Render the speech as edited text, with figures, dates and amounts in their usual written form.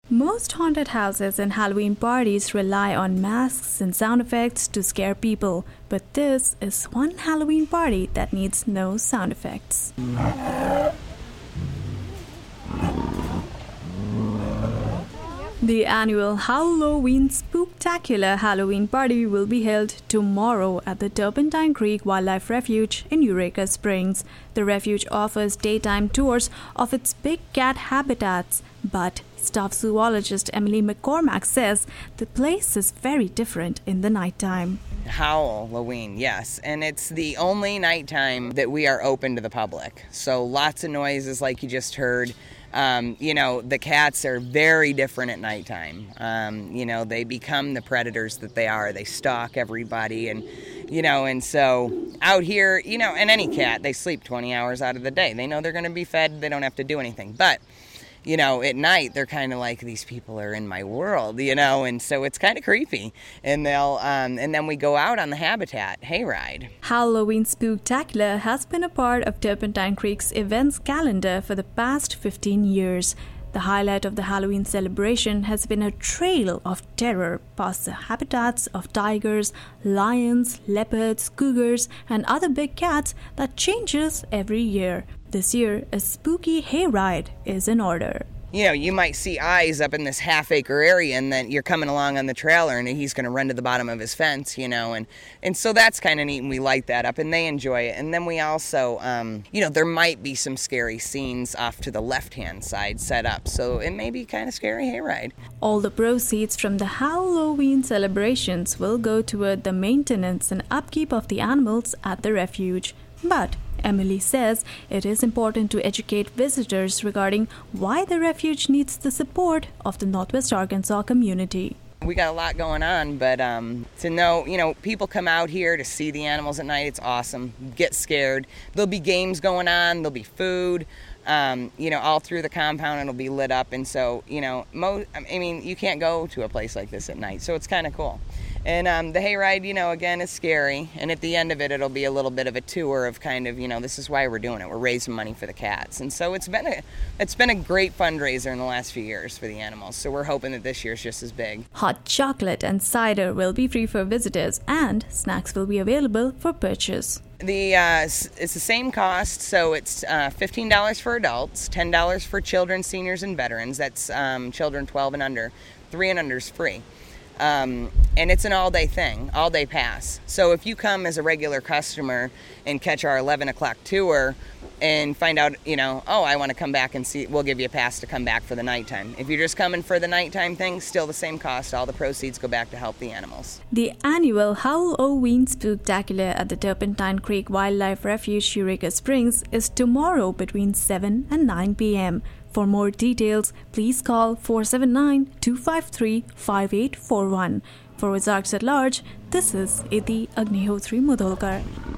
Most haunted houses and Halloween parties rely on masks and sound effects to scare people, but this is one Halloween party that needs no sound effects. The annual Halloween Spooktacular Halloween Party will be held tomorrow at the Turpentine Creek Wildlife Refuge in Eureka Springs. The refuge offers daytime tours of its big cat habitats, but staff zoologist Emily McCormack says the place is very different in the nighttime. Halloween, yes, and it's the only nighttime that we are open to the public. So lots of noises like you just heard. The cats are very different at nighttime. They become the predators that they are. They stalk everybody and so out here, and any cat, they sleep 20 hours out of the day. They know they're going to be fed. They don't have to do anything. But at night, they're kind of like, these people are in my world, and so it's kind of creepy. And and then we go out on the habitat hayride. Halloween Spooktacular has been a part of Turpentine Creek's events calendar for the past 15 years. The highlight of the Halloween celebration has been a trail of terror past the habitats of tigers, lions, leopards, cougars, and other big cats that changes every year. This year, a spooky hayride is in order. You might see eyes up in this half-acre area, and then you're coming along on the trailer, and he's going to run to the bottom of his fence, and so that's kind of neat, and we light that up, and they enjoy it. And then we also, there might be some scary scenes off to the left-hand side set up, so it may be kind of scary hayride. All the proceeds from the Halloween celebrations will go toward the maintenance and upkeep of the animals at the refuge. But Emily says it is important to educate visitors regarding why the refuge needs the support of the Northwest Arkansas community. We got a lot going on, but to know, people come out here to see the animals at night. It's awesome. Get scared. There'll be games going on. There'll be food. All through the compound it'll be lit up, and so you can't go to a place like this at night, so it's kind of cool. And the hayride, again, is scary, and at the end of it, it'll be a little bit of a tour of kind of, this is why we're doing it. We're raising money for the cats, and so it's been a great fundraiser in the last few years for the animals. So we're hoping that this year's just as big. Hot chocolate and cider will be free for visitors, and snacks will be available for purchase. It's the same cost, so it's $15 for adults, $10 for children, seniors, and veterans. That's children 12 and under. 3 and under is free. And it's an all-day thing, all-day pass. So if you come as a regular customer and catch our 11 o'clock tour and find out, I want to come back and see, we'll give you a pass to come back for the nighttime. If you're just coming for the nighttime thing, still the same cost. All the proceeds go back to help the animals. The annual Halloween Spooktacular at the Turpentine Creek Wildlife Refuge, Eureka Springs, is tomorrow between 7 and 9 p.m. For more details, please call 479-253-5841. For Ozarks at Large, this is Iti Agnihotri Mudholkar.